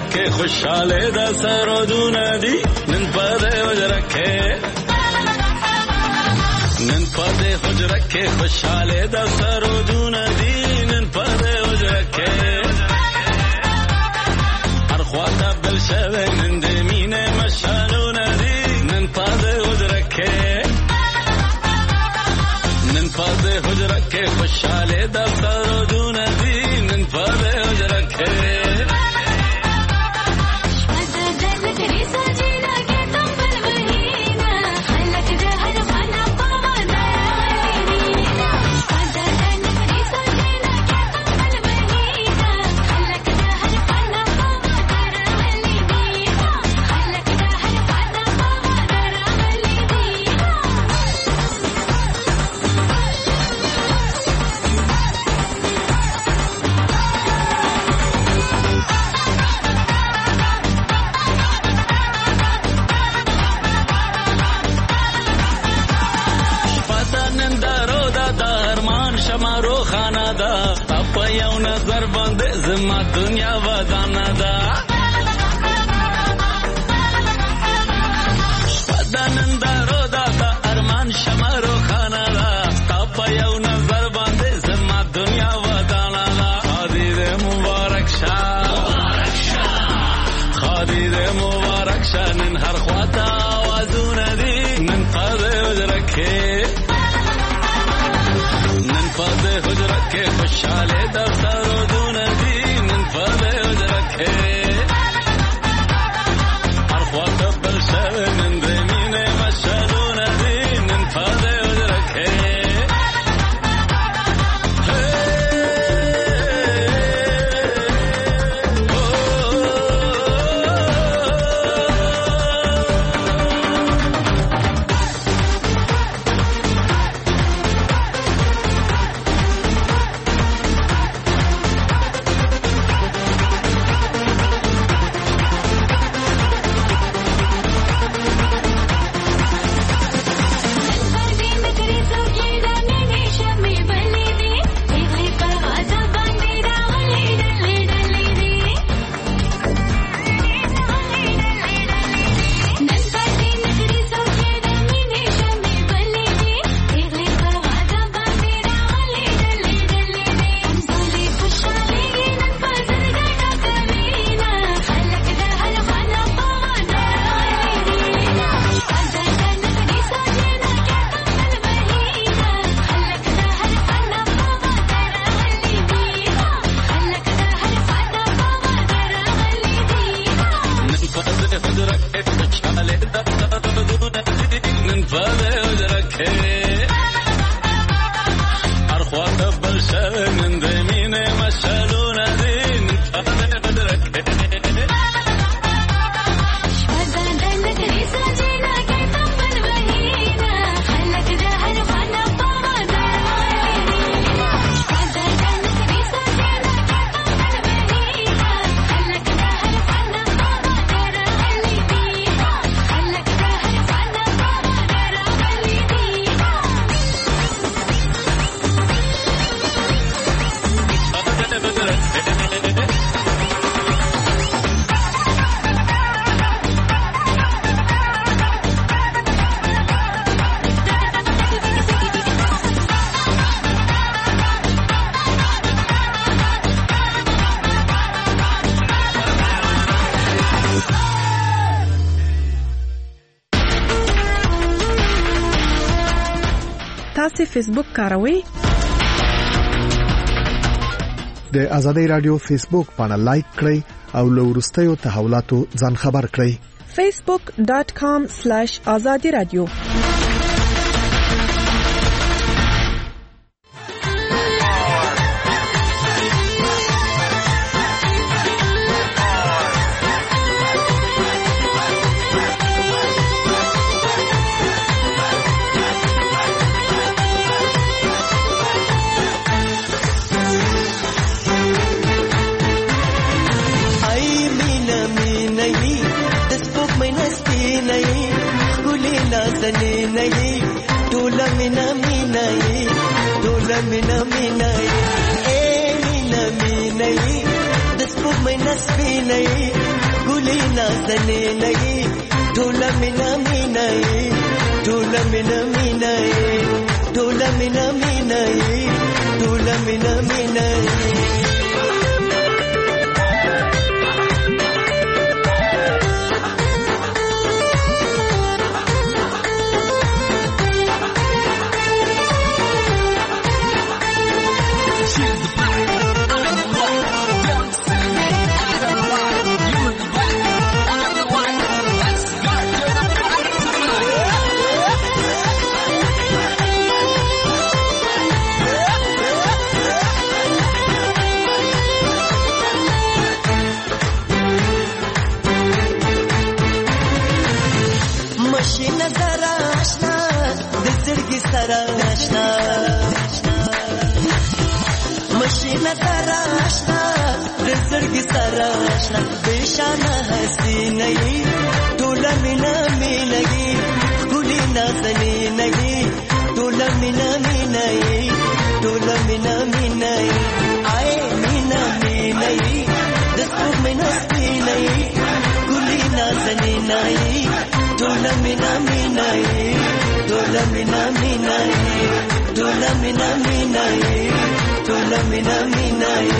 وجرکه خوشاله د سرودونه دي نن په دې وجرکه نن په دې وجرکه خوشاله د سرودونه دي نن په دې وجرکه هر خواته بل شوه نن دې مینه مشالونه دي نن په دې وجرکه نن په دې وجرکه خوشاله د سرودونه دي نن په دې وجرکه یو نظر باندې زما دنیا ودانه ده شپدانندارو دا ارمان شمارو خانه ده په یو نظر باندې زما دنیا ودانه ده خادي دې مبارک شه نن هر خواته آوازونه دي نن په دې وجرکه نن په دې وجرکه خوشاله د سرودونه دي نن په دې وجرکه هر خواته بل شوه نن دې مینه مشالونه دي نن په دې وجرکه تاسو فیسبوک کاروئ؟ د آزادۍ رادیو فیسبوک باندې لایک کړئ او له وروستیو تحولاتو ځان خبر کړئ. facebook.com/azadiradio mina mina e mina mina e después me نسبی نئی ګلی نازنې نئی ټول مینا مینای ټول مینا مینای ټول مینا مینای ټول مینا مینای مشینه تراشنا دزړګي سراشنا بشانه هستی نئی ټول مینا مینای ګلی نازنې نئی ټول مینا مینای ټول مینا مینای آی مینا مینای دسو مینا مینای ګلی نازنې نئی ټول مینا مینای ټول مینا مینای ټول مینا مینای ټول مینا مینای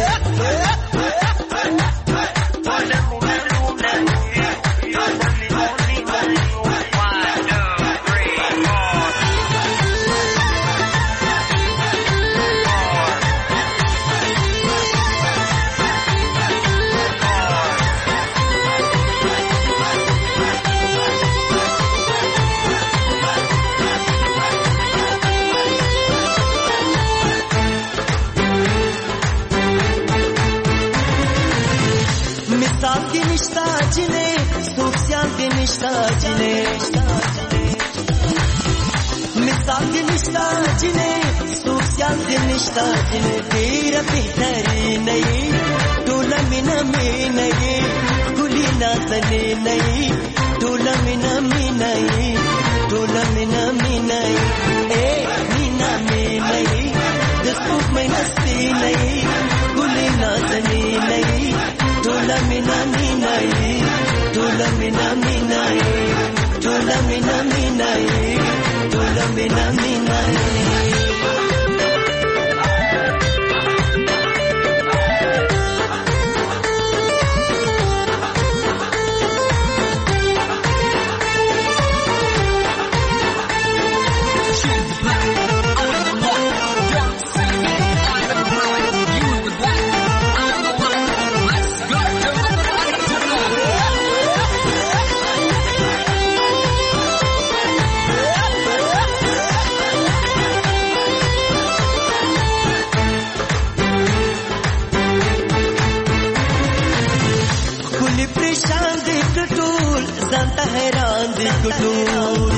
نشتا جنے مثال دی نشتا جنے سوسیال دی نشتا جنے دیر بہتری نئی ټول مینا مینای ګلی نازنې نئی ټول مینا مینای ټول مینا مینای اے مینا مینای دسو مینا سپینای ګلی نازنې نئی ټول مینا مینای ټول مینا مینای ټول مینا مینای ټول مینا مینای حیران دی کټول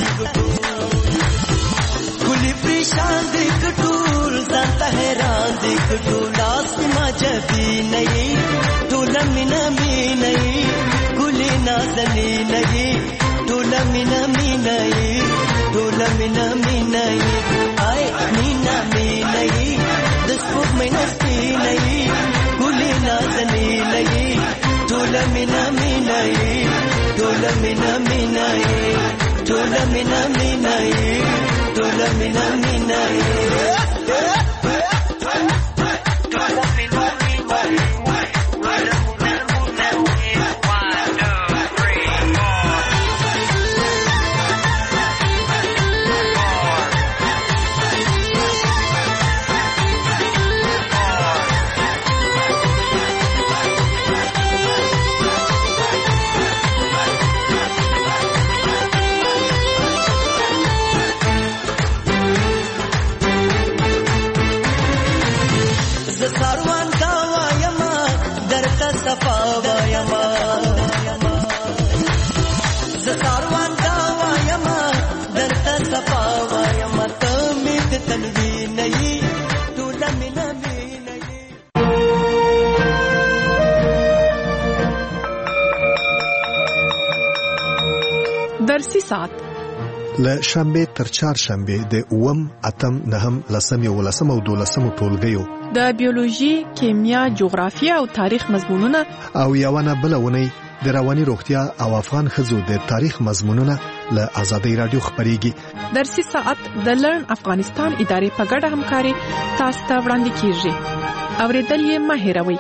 کلی پریشان دی کټول ځانته حیران دی کټول اسما جبی نئی ټول مینا مینای ګلی نازنې نئی ټول مینا مینای ټول مینا مینای آی مینا مینای دسو مینا سپینای ګلی نازنې نئی ټول مینا مینای ټول مینا مینای ټول مینا مینای ټول مینا مینای درسي ساعت له شنبه تر چهارشنبه د 8، 8، 9، 10، 11 او 12 ټولګیو د بیولوژي، کیمیا، جغرافیه او تاریخ مضمونونه او یوونه بلونه د رواني روغتیا او افغان ښځو د تاریخ مضمونونه له آزادۍ رادیو خبريږي. درسي ساعت د لرن افغانستان ادارې په ګډه همکاري تاسو ته وړاندې کیږي. اوریدل یې مه هېروئ.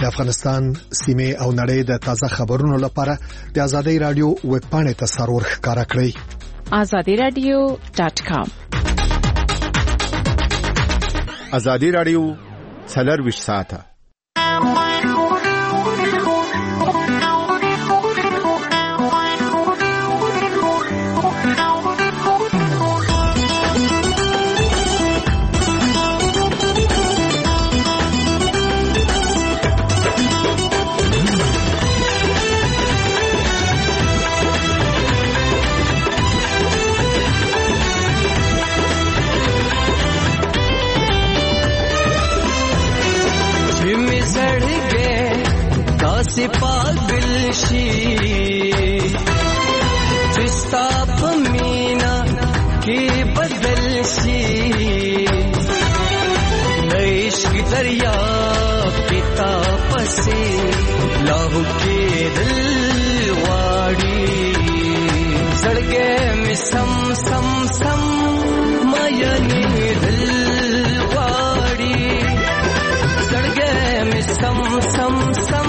د افغانستان سیمه او نړۍ د تازه خبرونو لپاره د آزادۍ رادیو ویب پاڼې ته سرور ښکارا کړئ azadiradio.com آزادۍ رادیو 24 ساعته से पागल शी जिस्ता पमीना के बदल शी इश्क दरिया पिता पसे लाहू के दिलवाड़ी सड़के में सम सम सम मायने दिलवाड़ी सड़के में सम सम सम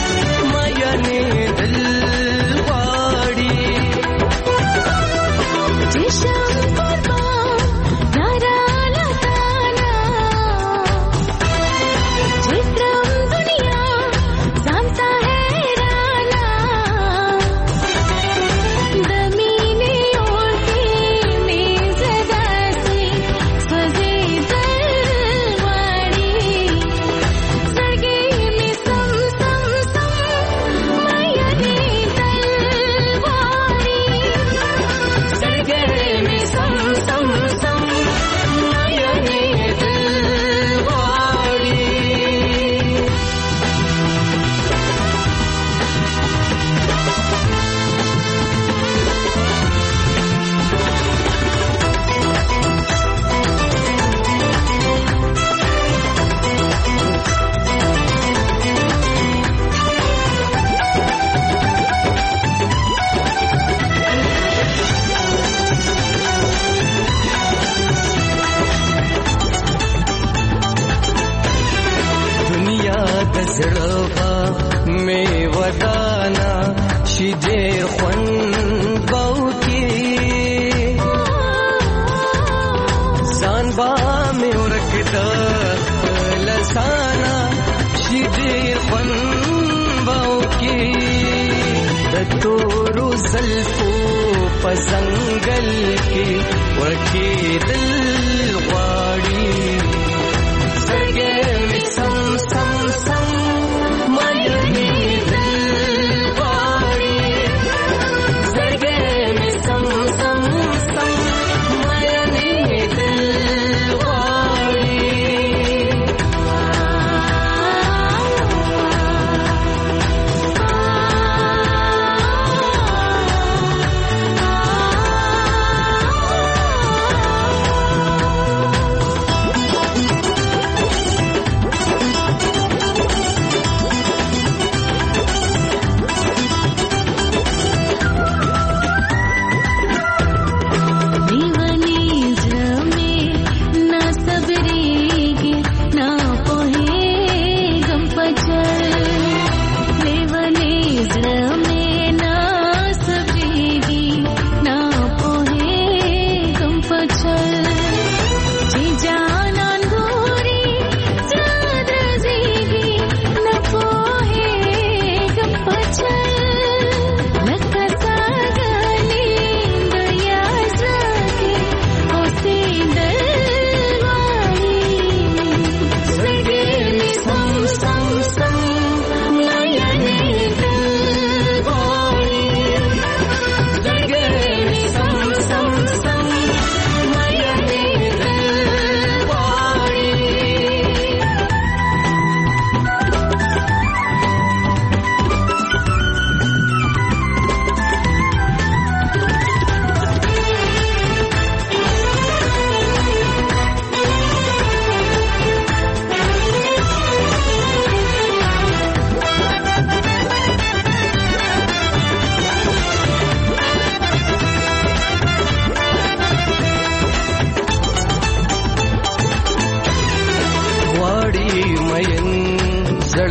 जंगल की वकी दिलवाड़ी सरगे में सम सम सम मयनी दिलवाड़ी सरगे में सम सम सम मयनी दिलवाड़ी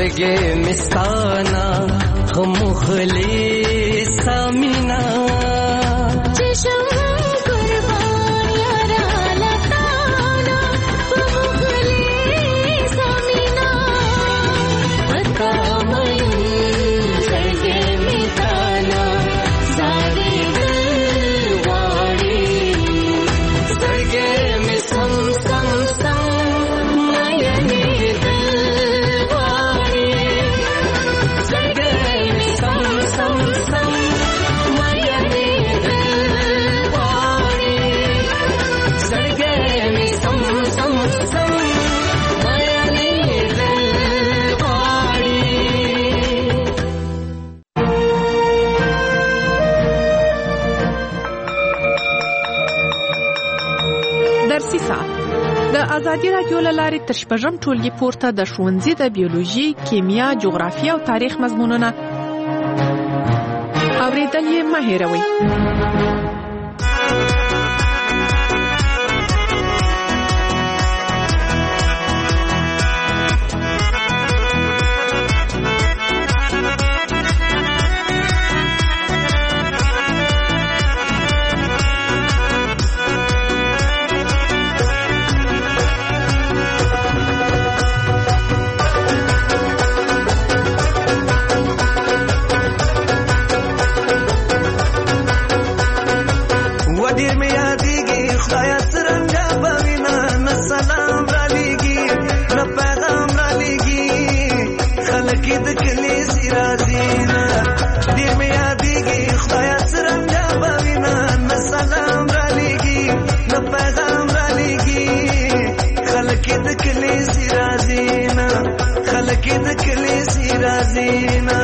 زړګې مستانا مخلص سامینا چشم قربان یارا لتانا مخلص سامینا عطا مین زړګې مستانا زړګې دلواري زړګې می سم سم سم مینه دلواري زړګې می سم سم سم مینه دلواري زړګې می سم سم سم مینه دلواري درسي ساعت د ازادي رادیو لارې تر شپږم ټولګي پورته د ښوونځي د بیولوژي، کیمیا، جغرافیه او تاریخ مضمونونه اوریدل یې مه هېروئ. ودیر می یادیږي خدای څرنګه بوینا نه سلام را لېږي نه پیغام را لېږي خلک د کلي سي راځي نه دیر می یادیږي خدای څرنګه بوینا نه سلام را لېږي نه پیغام را لېږي خلک د کلي سي راځي نه خلک د کلي سي راځي نه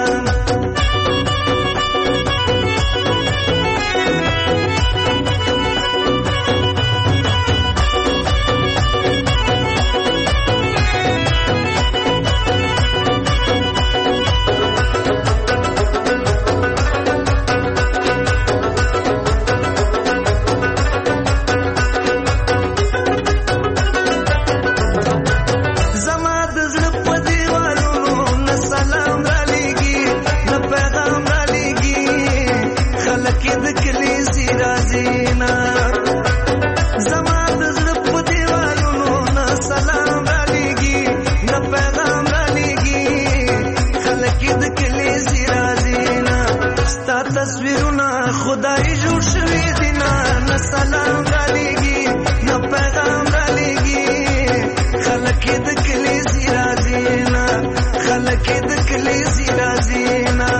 زما د زړه په دیوالونو نه سلام را لېږي نه پیغام را لېږي خلک د کلي سي راځي نه زما د زړه په دیوالونو نه سلام را لېږي نه پیغام را لېږي خلک د کلي سي راځي نه ستا تصویرونه خدای جوړ شوي دي نه سلام را لېږي نه پیغام را لېږي خلک د کلي سي راځي نه خلک د کلي سي راځي نه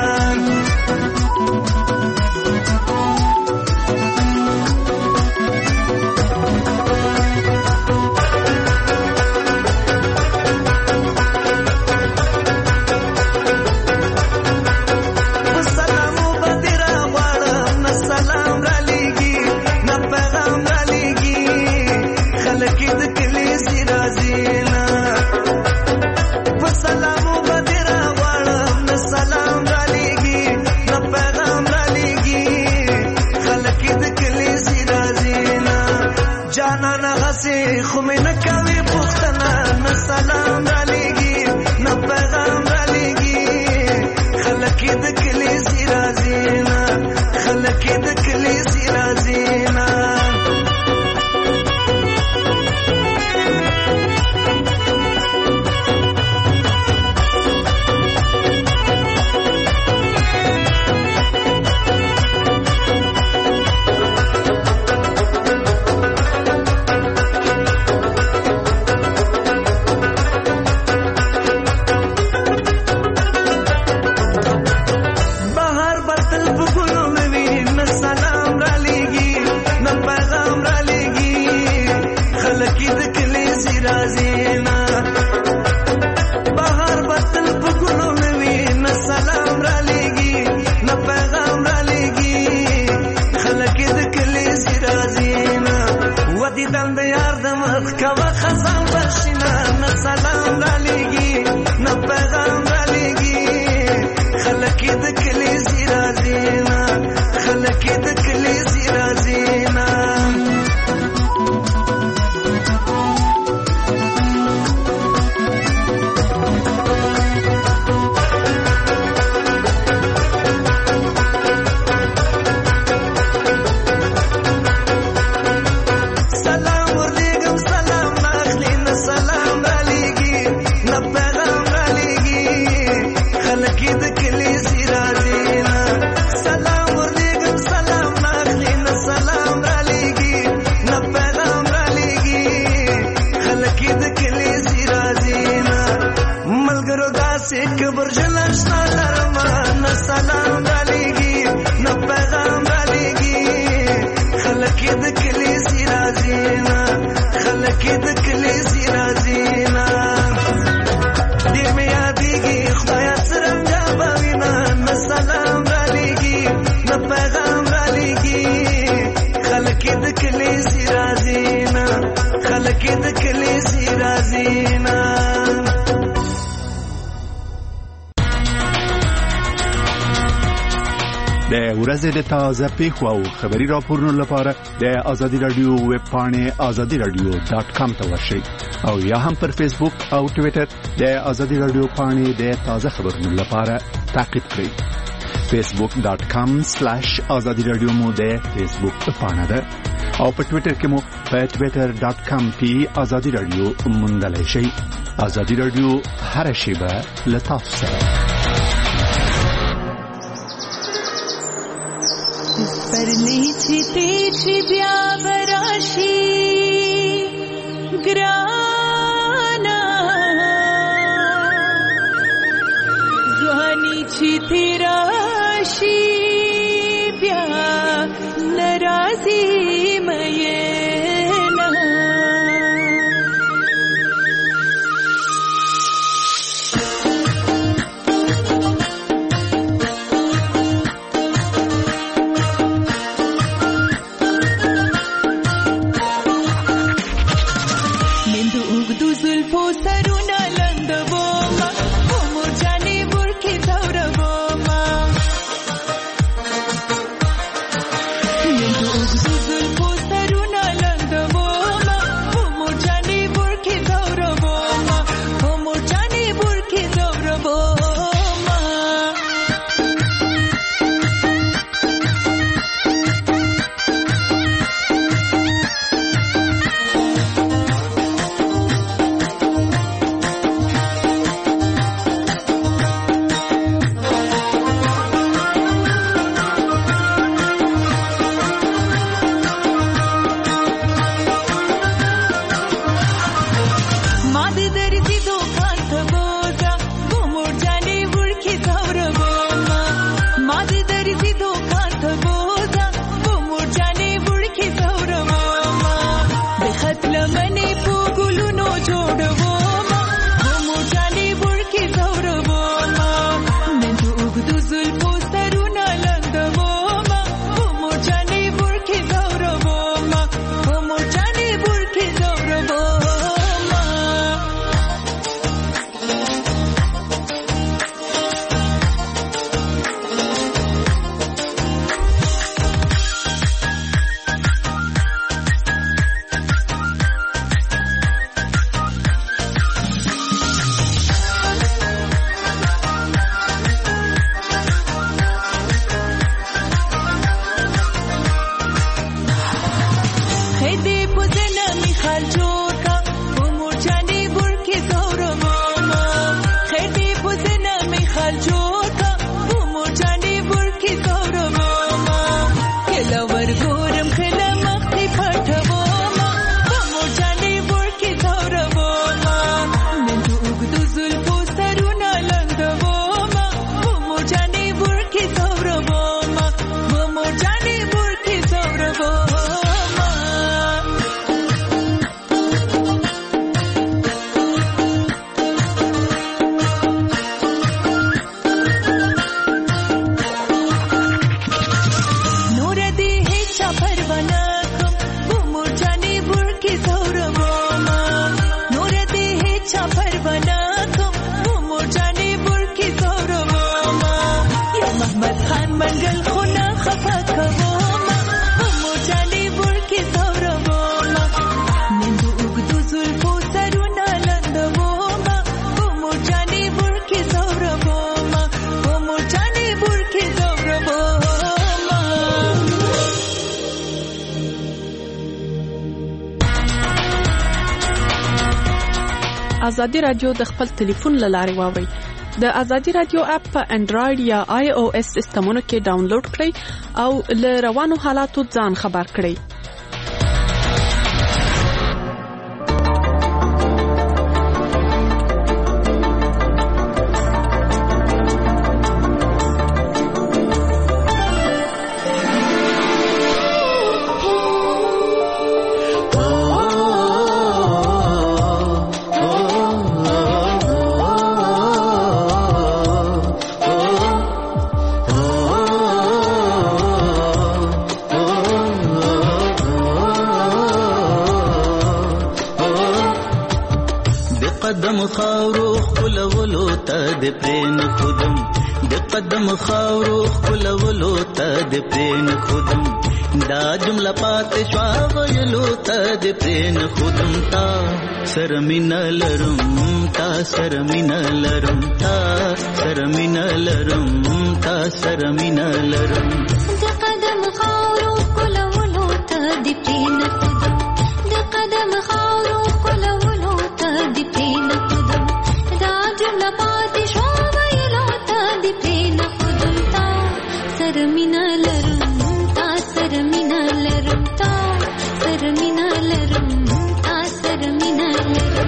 په سلامو باندې راغواړم نه سلام را لېږي نه پیغام را لېږي خلک د کلي سي راځي نه په سلامو باندې راغواړم نه سلام داسې کبر جلال ستا لرمه نه سلام رالیږي نه پیغام رالیږي خلک یې د کلیسي راځي نه خلک یې د کلیسي راځي نه ډېر مې یادېږي خدایه څرنګه به وینه نه سلام رالیږي نه پیغام رالیږي خلک یې د کلیسي راځي نه خلک یې د کلیسي راځي نه د ورځې د تازه پیښو او خبري راپورونو لپاره د آزادي رادیو ویب پاڼې azadiradio.com ته ورشئ او یا هم پر فیسبوک او ټوئیټر د آزادي رادیو پاڼې د تازه خبرونو لپاره تعقیب کړئ. facebook.com/azadiradio مو د فیسبوک پاڼه ده او په ټوئیټر کې مو په twitter.com/azadiradio موندلای شئ. آزادي رادیو هر شیبه له تاسو سره. پرنی چیتی چی بیا براشی گرانا زوانی چیتی راشی بیا نرازی مینا آزادي رادیو د خپل ټلیفون لارې واوري. د آزادي رادیو اپ په انډراید یا آی او اس سیستمونو کې ډاونلوډ کړئ او له روانو حالاتو ځان خبر کړئ. خاورو خپلولو ته د پرین خودم د قدم خاورو خپلولو ته د پرین خودم دا جمله پات شوا ویلو ته د پرین خودم تا سرمین لرم تا سرمین لرم تا سرمین لرم تا سرمین لرم د قدم خاورو خپلولو ته د پرین خودم د قدم خاورو خپلولو ته د پرین خودم دا جمله پات شوا ویلو ته د پرین خودم تا سرمین لرم تا سرمین لرم تا سرمین لرم تا سرمین لرم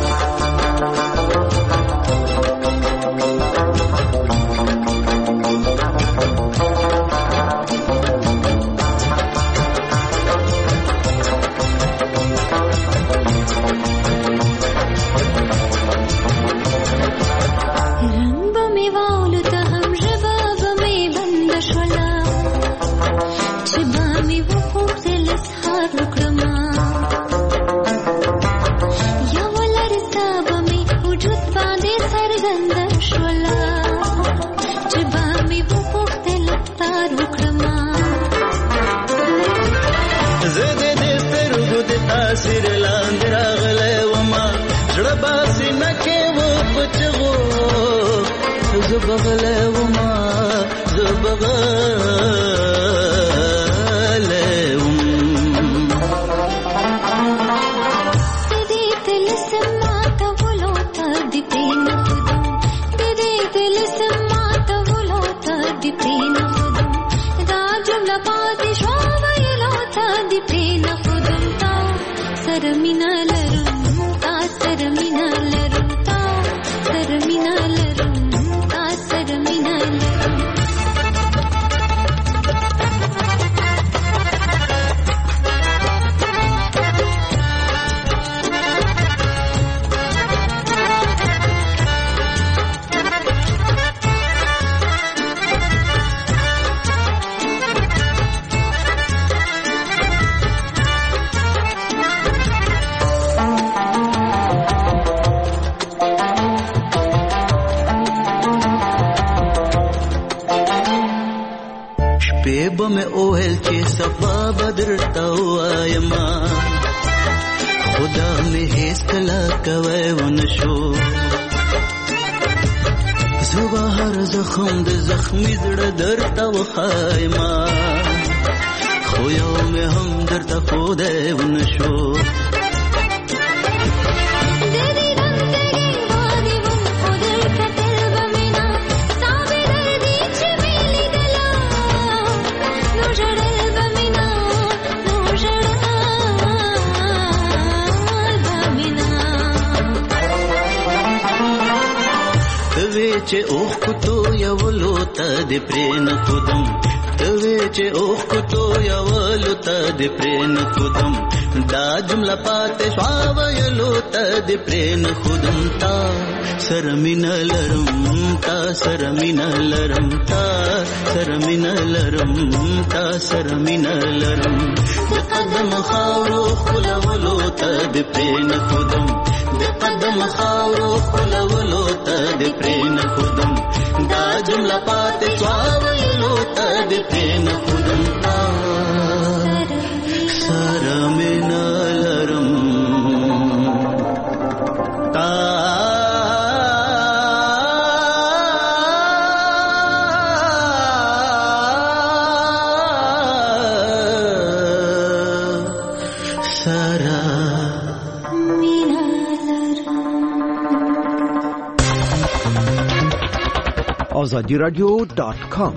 تاثیر لاندې راغلی وما زړه باسي نکې و پچغو زه بغلی وما زه بغلی وم د دې طلسم ماتولو ته د پرین خودم د دې طلسم ماتولو ته د پرین خودم دا جمله پاتې شوه ویلو ته د پرین خودم تا سرمین لرم تا سرمین لرم تا سرمین لرم تا سرمین لرم شپې به مې اوهل چې صفا بدر ته وایما خدا مې هیڅکله کوی ونه شو زه به هر زخم د زخمي زړه درته وښایما خو یو مې هم درته ښودی ونه شو چې اوخ کوتو یولو ته د پرین خودم توی چې اوخ کوتو یولو ته د پرین خودم دا جمله پاتې شوا ویلو ته د پرین خودم تا سرمین لرم تا سرمین لرم تا سرمین لرم تا سرمین لرم د قدم خاورو خپلولو ته د پرین خودم د قدم خاورو خپلولو ته د پرین خودم دا جمله پاتې شوا ویلو ته د پرین خودم تا سرمین لرم تا azadiradio.com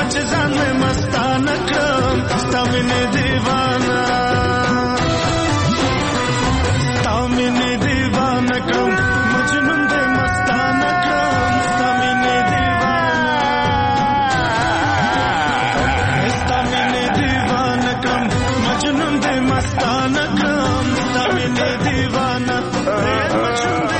چې ځان مې مستانه کړم ستا مینې دیوانه ستا مینې دیوانه کړم مجنون دې مستانه کړم ستا مینې دیوانه ستا مینې دیوانه کړم مجنون دې مستانه کړم ستا مینې دیوانه مجنون دې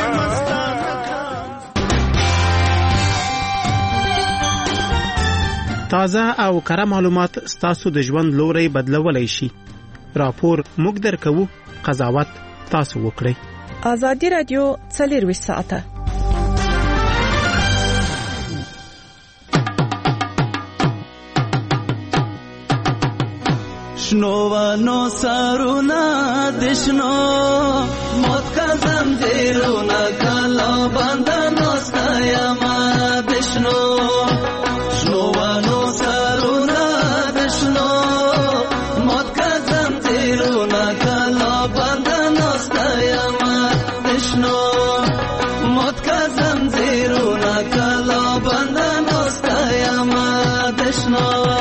تازه او کره معلومات ستاسو د ژوند لوري بدلولای شي. راپور موږ درکو، قضاوت تاسو وکړئ. آزادی رادیو 24 ساعته. شنوانو سارونا دشنو موت کا زنجیرونا کلا بندنو ستایما دشنو شنوانو سارونا دشنو موت کا زنجیرونا کلا بندنو ستایما دشنو موت کا زنجیرونا کلا بندنو ستایما دشنو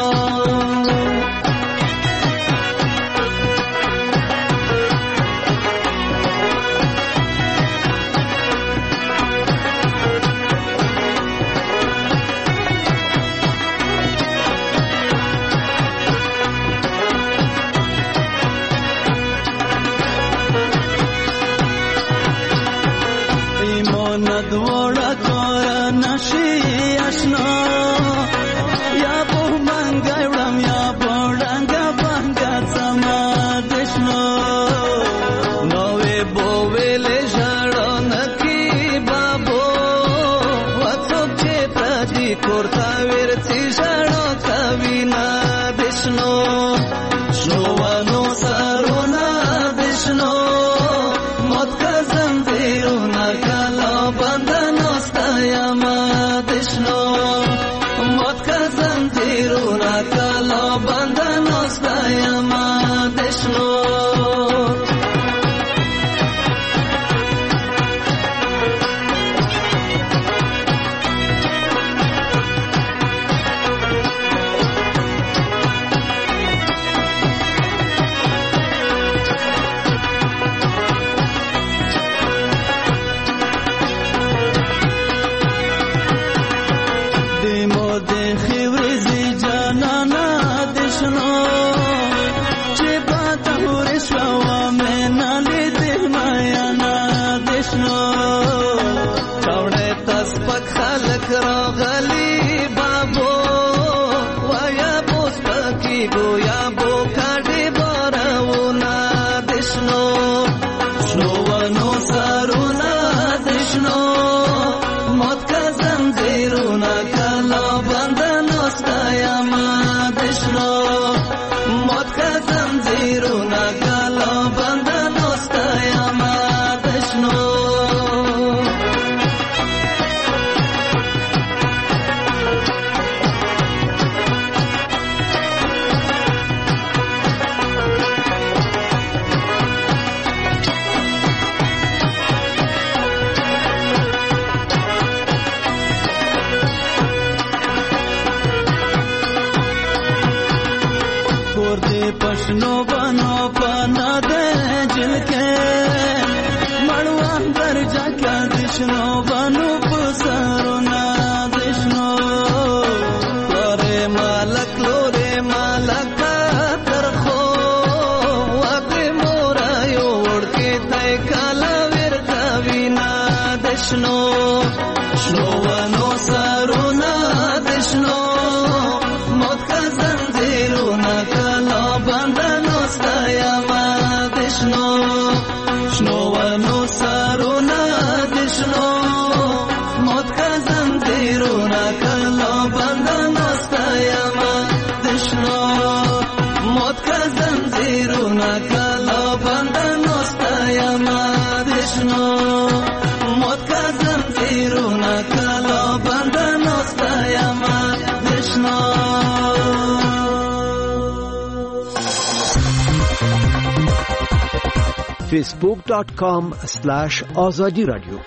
facebook.com/azadi radio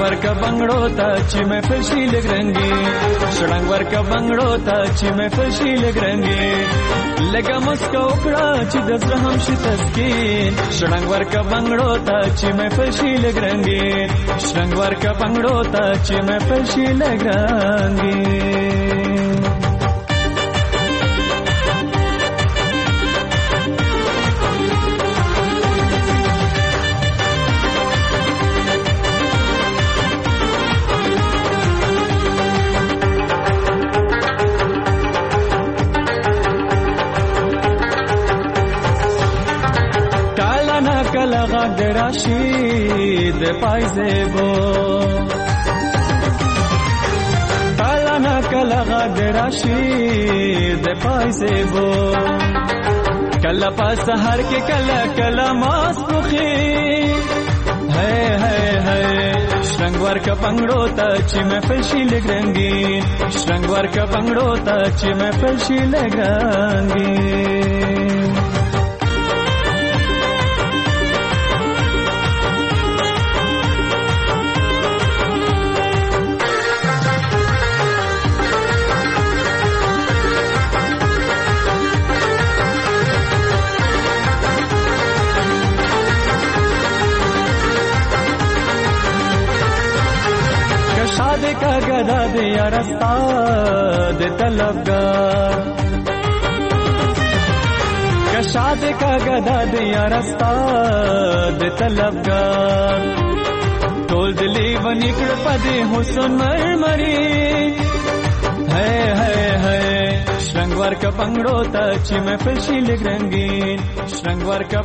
ورکا بنگړو ته چې محفل شي لګرنګي شړنګ ورکا بنگړو ته چې محفل شي لګرنګي لګا مسکو کړه چې د زړه هم شي تسکین شړنګ ورکا بنگړو ته چې محفل شي لګرنګي شړنګ ورکا بنگړو ته چې محفل شي لګرنګي کلا غد راشید پایزبو کلا غد راشید پایزبو کلا پاس سحر کې کلا ماسخي ہے شرنګ ورکا پنګړو ته چې محفل شي لګرنګي شرنګ ورکا پنګړو ته چې محفل شي لګرنګي का गदा दिया रास्ता दे तलबगार कशाद का गदा दिया रास्ता दे तलबगार टोल दिली बनिकड़ पदे हुसन मरमरी है श्रृंगवर का पंगड़ो ता ची महफिल शी लग रंगीन श्रृंगवर का